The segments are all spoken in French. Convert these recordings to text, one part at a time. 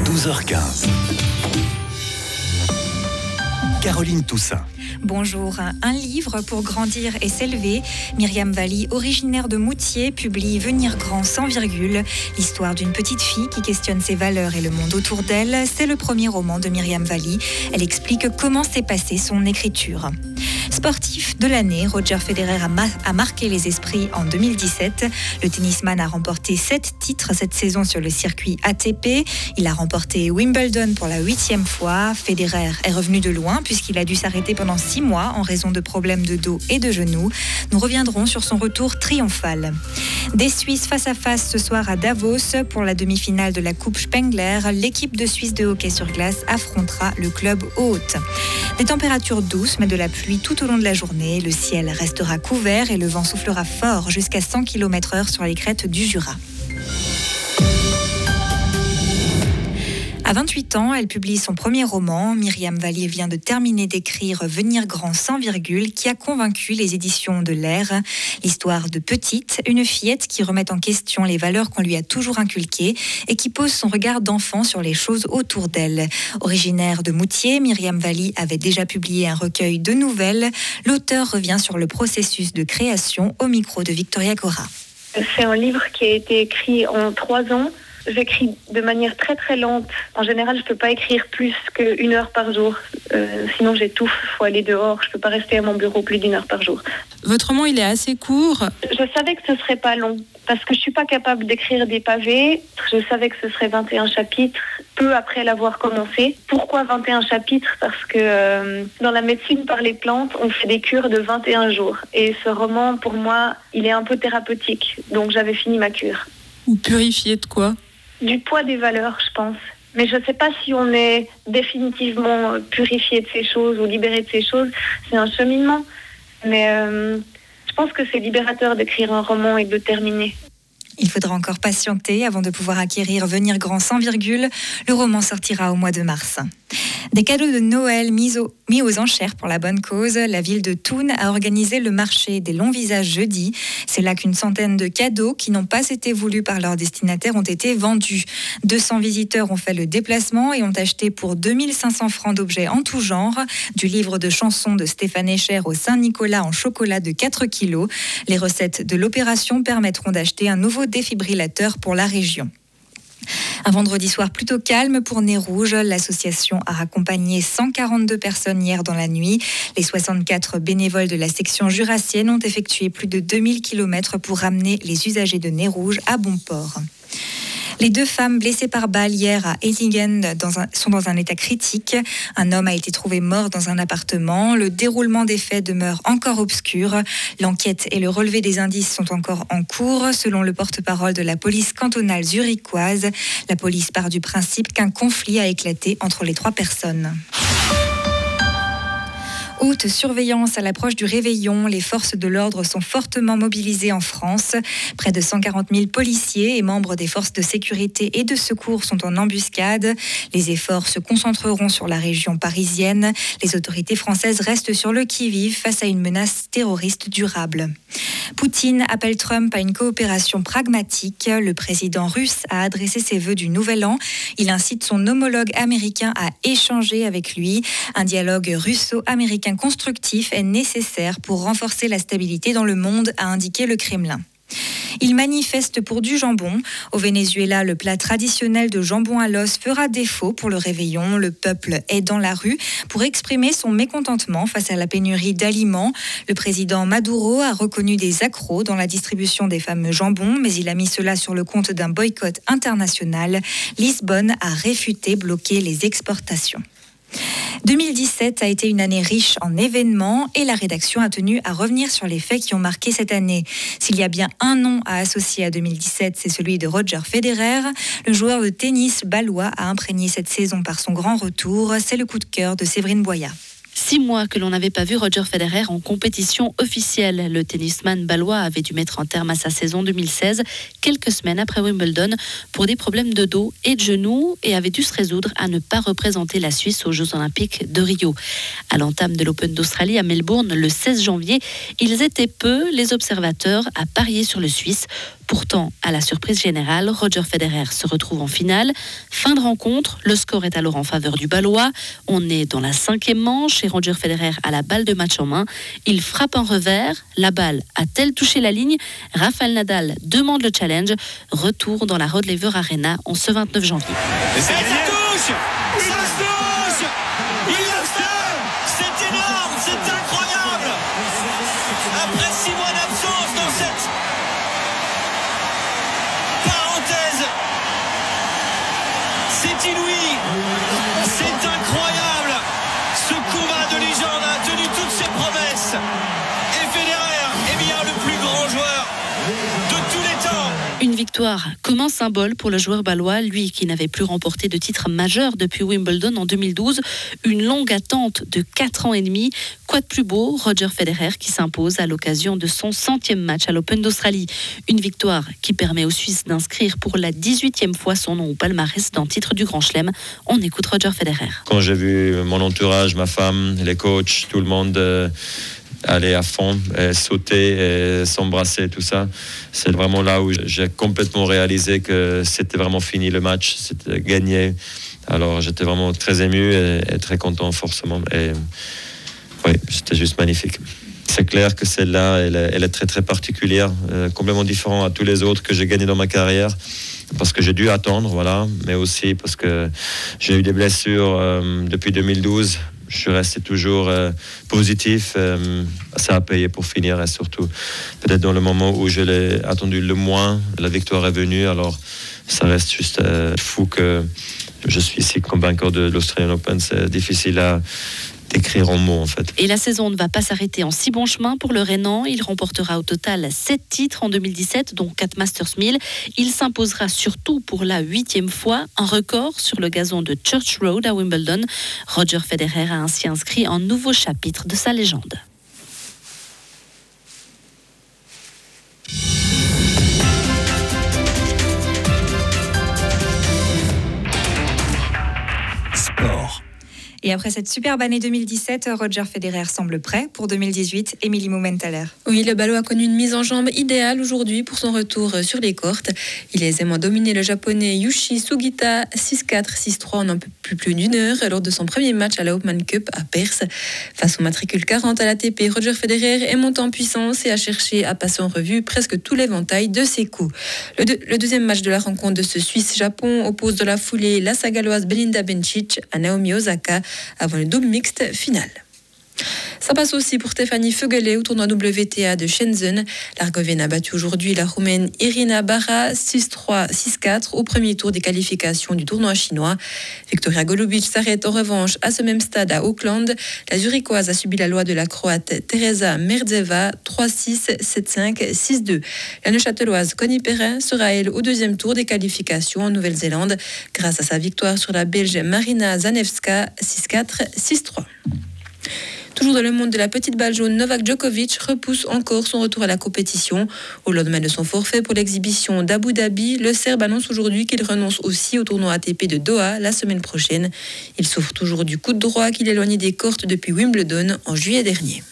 12h15. Caroline Toussaint. Bonjour. Un livre pour grandir et s'élever. Myriam Valli, originaire de Moutier, publie Venir grand sans virgule. L'histoire d'une petite fille qui questionne ses valeurs et le monde autour d'elle. C'est le premier roman de Myriam Valli. Elle explique comment s'est passée son écriture. Sportif de l'année, Roger Federer a marqué les esprits en 2017. Le tennisman a remporté 7 titres cette saison sur le circuit ATP. Il a remporté Wimbledon pour la 8e fois. Federer est revenu de loin puisqu'il a dû s'arrêter pendant 6 mois en raison de problèmes de dos et de genoux. Nous reviendrons sur son retour triomphal. Des Suisses face à face ce soir à Davos pour la demi-finale de la Coupe Spengler. L'équipe de Suisse de hockey sur glace affrontera le club Hôte. Des températures douces mais de la pluie tout au long de la journée. Le ciel restera couvert et le vent soufflera fort jusqu'à 100 km/h sur les crêtes du Jura. À 28 ans, elle publie son premier roman. Myriam Valli vient de terminer d'écrire Venir grand sans virgule, qui a convaincu les éditions de l'Air. L'histoire de Petite, une fillette qui remet en question les valeurs qu'on lui a toujours inculquées et qui pose son regard d'enfant sur les choses autour d'elle. Originaire de Moutier, Myriam Valli avait déjà publié un recueil de nouvelles. L'auteur revient sur le processus de création au micro de Victoria Cora. C'est un livre qui a été écrit en 3 ans. J'écris de manière très très lente. En général, je ne peux pas écrire plus qu'1 heure par jour. Sinon, j'étouffe. Il faut aller dehors. Je ne peux pas rester à mon bureau plus d'1 heure par jour. Votre roman, il est assez court. Je savais que ce ne serait pas long. Parce que je ne suis pas capable d'écrire des pavés. Je savais que ce serait 21 chapitres, peu après l'avoir commencé. Pourquoi 21 chapitres ? Parce que dans la médecine par les plantes, on fait des cures de 21 jours. Et ce roman, pour moi, il est un peu thérapeutique. Donc, j'avais fini ma cure. Ou purifié de quoi ? Du poids des valeurs, je pense. Mais je ne sais pas si on est définitivement purifié de ces choses ou libéré de ces choses. C'est un cheminement. Mais je pense que c'est libérateur d'écrire un roman et de le terminer. Il faudra encore patienter avant de pouvoir acquérir Venir grand sans virgule. Le roman sortira au mois de mars. Des cadeaux de Noël mis aux enchères pour la bonne cause. La ville de Thun a organisé le marché des longs visages jeudi. C'est là qu'une centaine de cadeaux qui n'ont pas été voulus par leurs destinataires ont été vendus. 200 visiteurs ont fait le déplacement et ont acheté pour 2500 francs d'objets en tout genre. Du livre de chansons de Stéphane Echer au Saint-Nicolas en chocolat de 4 kilos. Les recettes de l'opération permettront d'acheter un nouveau défibrillateur pour la région. Un vendredi soir plutôt calme pour Nez Rouge. L'association a raccompagné 142 personnes hier dans la nuit. Les 64 bénévoles de la section jurassienne ont effectué plus de 2000 km pour ramener les usagers de Nez Rouge à bon port. Les 2 femmes blessées par balle hier à Eysingen sont dans un état critique. Un homme a été trouvé mort dans un appartement. Le déroulement des faits demeure encore obscur. L'enquête et le relevé des indices sont encore en cours. Selon le porte-parole de la police cantonale zurichoise, la police part du principe qu'un conflit a éclaté entre les 3 personnes. Haute surveillance à l'approche du réveillon. Les forces de l'ordre sont fortement mobilisées en France. Près de 140 000 policiers et membres des forces de sécurité et de secours sont en embuscade. Les efforts se concentreront sur la région parisienne. Les autorités françaises restent sur le qui-vive face à une menace terroriste durable. Poutine appelle Trump à une coopération pragmatique. Le président russe a adressé ses vœux du Nouvel An. Il incite son homologue américain à échanger avec lui. Un dialogue russo-américain constructif est nécessaire pour renforcer la stabilité dans le monde, a indiqué le Kremlin. Il manifeste pour du jambon. Au Venezuela, le plat traditionnel de jambon à l'os fera défaut pour le réveillon. Le peuple est dans la rue pour exprimer son mécontentement face à la pénurie d'aliments. Le président Maduro a reconnu des accros dans la distribution des fameux jambons, mais il a mis cela sur le compte d'un boycott international. Lisbonne a réfuté bloquer les exportations. 2017 a été une année riche en événements et la rédaction a tenu à revenir sur les faits qui ont marqué cette année. S'il y a bien un nom à associer à 2017, c'est celui de Roger Federer. Le joueur de tennis bâlois a imprégné cette saison par son grand retour. C'est le coup de cœur de Séverine Boya. 6 mois que l'on n'avait pas vu Roger Federer en compétition officielle. Le tennisman bâlois avait dû mettre un terme à sa saison 2016, quelques semaines après Wimbledon, pour des problèmes de dos et de genoux, et avait dû se résoudre à ne pas représenter la Suisse aux Jeux Olympiques de Rio. À l'entame de l'Open d'Australie à Melbourne, le 16 janvier, ils étaient peu, les observateurs, à parier sur le Suisse. Pourtant, à la surprise générale, Roger Federer se retrouve en finale. Fin de rencontre, le score est alors en faveur du Ballois. On est dans la 5e manche et Roger Federer a la balle de match en main. Il frappe un revers. La balle a-t-elle touché la ligne ? Rafael Nadal demande le challenge. Retour dans la Rod Laver Arena en ce 29 janvier. Et ça touche ! Ça touche ! Il l'a fait ! C'est énorme, c'est incroyable ! Après 6 mois d'absence dans cette parenthèse, c'est inouï, c'est incroyable. Ce combat de légende a tenu toutes ses promesses. Et Federer est bien le plus grand joueur de tous les temps. Une victoire comme un symbole pour le joueur ballois, lui qui n'avait plus remporté de titre majeur depuis Wimbledon en 2012. Une longue attente de 4 ans et demi. Quoi de plus beau, Roger Federer qui s'impose à l'occasion de son 100e match à l'Open d'Australie. Une victoire qui permet aux Suisses d'inscrire pour la 18e fois son nom au palmarès d'un titre du Grand Chelem. On écoute Roger Federer. Quand j'ai vu mon entourage, ma femme, les coachs, tout le monde aller à fond, sauter, s'embrasser, tout ça. C'est vraiment là où j'ai complètement réalisé que c'était vraiment fini le match, c'était gagné. Alors j'étais vraiment très ému et très content forcément. Et oui, c'était juste magnifique. C'est clair que celle-là, elle est très très particulière, complètement différente à tous les autres que j'ai gagnés dans ma carrière. Parce que j'ai dû attendre, voilà, mais aussi parce que j'ai eu des blessures depuis 2012. Je suis resté toujours positif. Ça a payé pour finir et surtout, peut-être dans le moment où je l'ai attendu le moins, la victoire est venue. Alors, ça reste juste fou que je suis ici comme vainqueur de l'Australian Open. C'est difficile à d'écrire en mots en fait. Et la saison ne va pas s'arrêter en si bon chemin pour le Rhénan. Il remportera au total 7 titres en 2017, dont 4 Masters 1000. Il s'imposera surtout pour la 8e fois, un record sur le gazon de Church Road à Wimbledon. Roger Federer a ainsi inscrit un nouveau chapitre de sa légende. Sport. Et après cette superbe année 2017, Roger Federer semble prêt pour 2018. Émilie Moumentaler. Oui, le Ballois a connu une mise en jambe idéale aujourd'hui pour son retour sur les courts. Il a aisément dominé le japonais Yushi Sugita 6-4, 6-3 en un peu plus d'une heure lors de son premier match à la Hopman Cup à Perth. Face au matricule 40 à l'ATP, Roger Federer est monté en puissance et a cherché à passer en revue presque tout l'éventail de ses coups. Le deuxième match de la rencontre de ce Suisse-Japon oppose dans la foulée la Sagaloise Belinda Bencic à Naomi Osaka avant le double mixte final. Ça passe aussi pour Stéphanie Fögele au tournoi WTA de Shenzhen. L'Argovienne a battu aujourd'hui la Roumaine Irina Bara 6-3, 6-4 au premier tour des qualifications du tournoi chinois. Victoria Golubic s'arrête en revanche à ce même stade à Auckland. La Zurichoise a subi la loi de la Croate Teresa Merdzeva 3-6, 7-5, 6-2. La Neuchâteloise Connie Perrin sera elle au deuxième tour des qualifications en Nouvelle-Zélande grâce à sa victoire sur la Belge Marina Zanevska 6-4, 6-3. Toujours dans le monde de la petite balle jaune, Novak Djokovic repousse encore son retour à la compétition. Au lendemain de son forfait pour l'exhibition d'Abu Dhabi, le Serbe annonce aujourd'hui qu'il renonce aussi au tournoi ATP de Doha la semaine prochaine. Il souffre toujours du coup de droit qu'il éloignait des cortes depuis Wimbledon en juillet dernier.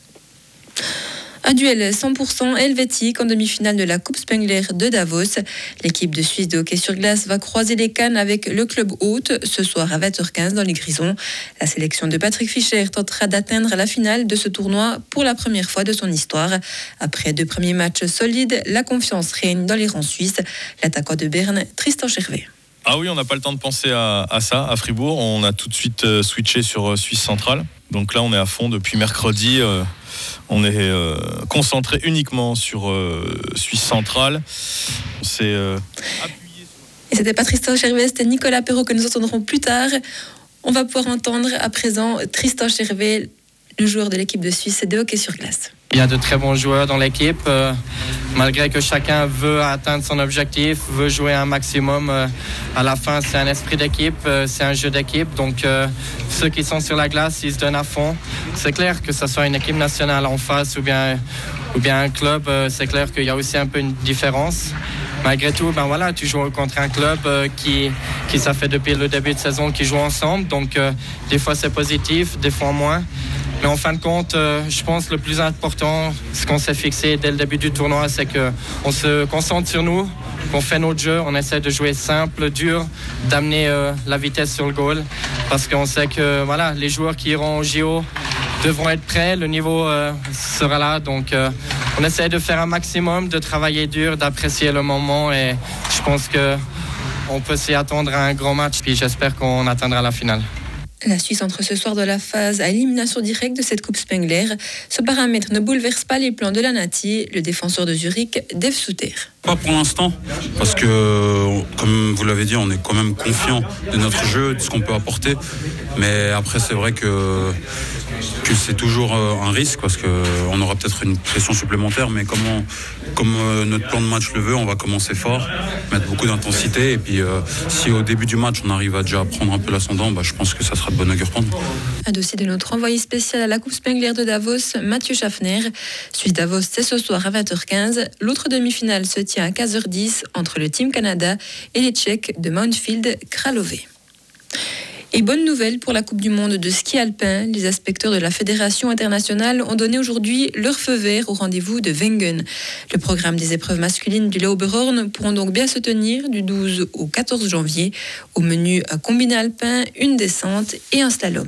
Un duel 100% helvétique en demi-finale de la Coupe Spengler de Davos. L'équipe de Suisse de hockey sur glace va croiser les cannes avec le club hôte ce soir à 20h15 dans les Grisons. La sélection de Patrick Fischer tentera d'atteindre la finale de ce tournoi pour la première fois de son histoire. Après 2 premiers matchs solides, la confiance règne dans les rangs suisses. L'attaquant de Berne, Tristan Chervet. Ah oui, on n'a pas le temps de penser à ça, à Fribourg. On a tout de suite switché sur Suisse centrale. Donc là, on est à fond depuis mercredi. On est concentré uniquement sur Suisse centrale. On s'est appuyé sur... Et c'était pas Tristan Chervet, c'était Nicolas Perrault que nous entendrons plus tard. On va pouvoir entendre à présent Tristan Chervet, le joueur de l'équipe de Suisse de hockey sur glace. Il y a de très bons joueurs dans l'équipe, malgré que chacun veut atteindre son objectif, veut jouer un maximum. À la fin, c'est un esprit d'équipe, c'est un jeu d'équipe. Donc, ceux qui sont sur la glace, ils se donnent à fond. C'est clair que ce soit une équipe nationale en face ou bien un club, c'est clair qu'il y a aussi un peu une différence. Malgré tout, tu joues contre un club qui ça fait depuis le début de saison, qui joue ensemble. Donc, des fois, c'est positif, des fois moins. Mais en fin de compte, je pense que le plus important, ce qu'on s'est fixé dès le début du tournoi, c'est qu'on se concentre sur nous, qu'on fait notre jeu, on essaie de jouer simple, dur, d'amener la vitesse sur le goal, parce qu'on sait que voilà, les joueurs qui iront au JO devront être prêts, le niveau sera là, donc on essaie de faire un maximum, de travailler dur, d'apprécier le moment, et je pense qu'on peut s'y attendre à un grand match, puis j'espère qu'on atteindra la finale. La Suisse entre ce soir dans la phase à élimination directe de cette Coupe Spengler. Ce paramètre ne bouleverse pas les plans de la Nati, le défenseur de Zurich, Dave Souter. Pas pour l'instant, parce que, comme vous l'avez dit, on est quand même confiant de notre jeu, de ce qu'on peut apporter. Mais après, c'est vrai que c'est toujours un risque, parce qu'on aura peut-être une pression supplémentaire. Mais comme notre plan de match le veut, on va commencer fort, mettre beaucoup d'intensité. Et puis, si au début du match, on arrive à déjà prendre un peu l'ascendant, je pense que ça sera de bonne augure pour nous. Un dossier de notre envoyé spécial à la Coupe Spengler de Davos, Mathieu Schaffner. Suisse-Davos, c'est ce soir à 20h15. L'autre demi-finale se tient à 15h10 entre le Team Canada et les Tchèques de Mountfield Kralové. Et bonne nouvelle pour la Coupe du Monde de ski alpin. Les inspecteurs de la Fédération internationale ont donné aujourd'hui leur feu vert au rendez-vous de Wengen. Le programme des épreuves masculines du Lauberhorn pourront donc bien se tenir du 12 au 14 janvier. Au menu, un combiné alpin, une descente et un slalom.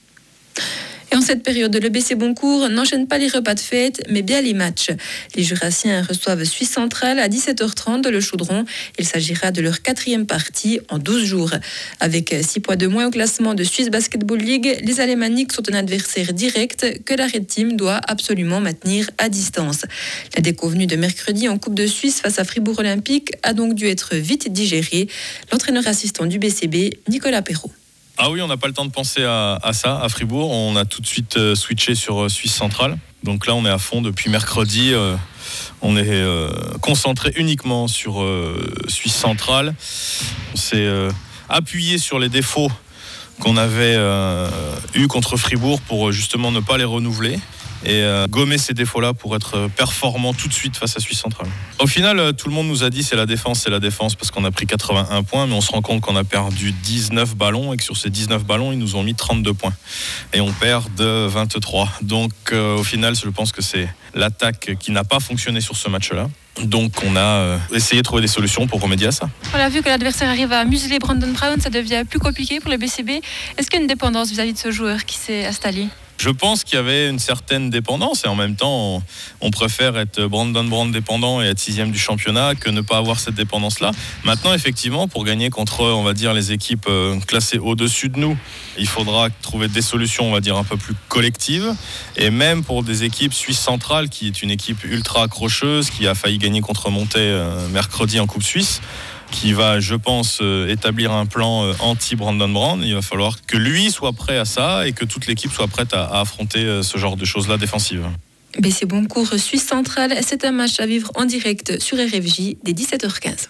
Et en cette période, le BC Boncourt n'enchaîne pas les repas de fête, mais bien les matchs. Les Jurassiens reçoivent Suisse Centrale à 17h30 dans le Chaudron. Il s'agira de leur 4e partie en 12 jours. Avec 6 points de moins au classement de Swiss Basketball League, les Alémaniques sont un adversaire direct que la Red Team doit absolument maintenir à distance. La déconvenue de mercredi en Coupe de Suisse face à Fribourg Olympique a donc dû être vite digérée. L'entraîneur assistant du BCB, Nicolas Perrault. Ah oui, on n'a pas le temps de penser à ça, à Fribourg. On a tout de suite switché sur Suisse Centrale. Donc là, on est à fond depuis mercredi. On est concentré uniquement sur Suisse Centrale. On s'est appuyé sur les défauts qu'on avait eus contre Fribourg pour justement ne pas les renouveler et gommer ces défauts-là pour être performant tout de suite face à Suisse Centrale. Au final, tout le monde nous a dit c'est la défense, parce qu'on a pris 81 points, mais on se rend compte qu'on a perdu 19 ballons et que sur ces 19 ballons, ils nous ont mis 32 points. Et on perd de 23. Donc au final, je pense que c'est l'attaque qui n'a pas fonctionné sur ce match-là. Donc on a essayé de trouver des solutions pour remédier à ça. On a vu que l'adversaire arrive à museler Brandon Brown, ça devient plus compliqué pour le BCB. Est-ce qu'il y a une dépendance vis-à-vis de ce joueur qui s'est installé ? Je pense qu'il y avait une certaine dépendance et en même temps, on préfère être Brandon Brown dépendant et être 6e du championnat que ne pas avoir cette dépendance-là. Maintenant, effectivement, pour gagner contre, on va dire, les équipes classées au-dessus de nous, il faudra trouver des solutions, on va dire, un peu plus collectives. Et même pour des équipes Suisse Centrale, qui est une équipe ultra accrocheuse, qui a failli gagner contre Monté mercredi en Coupe Suisse, qui va, je pense, établir un plan anti-Brandon Brown. Il va falloir que lui soit prêt à ça et que toute l'équipe soit prête à affronter ce genre de choses-là défensives. BC Boncourt, Suisse Centrale, c'est un match à vivre en direct sur RFJ dès 17h15.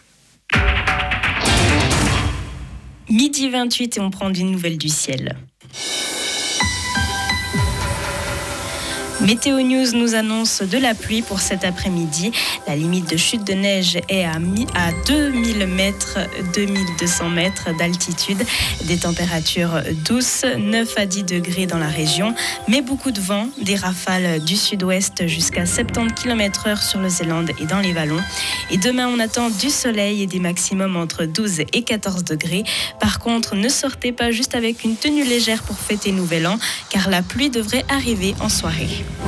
Midi 28 et on prend des nouvelles du ciel. Météo News nous annonce de la pluie pour cet après-midi. La limite de chute de neige est à 2000 mètres, 2200 mètres d'altitude. Des températures douces, 9 à 10 degrés dans la région, mais beaucoup de vent, des rafales du sud-ouest jusqu'à 70 km/h sur le Zélande et dans les vallons. Et demain, on attend du soleil et des maximums entre 12 et 14 degrés. Par contre, ne sortez pas juste avec une tenue légère pour fêter Nouvel An, car la pluie devrait arriver en soirée.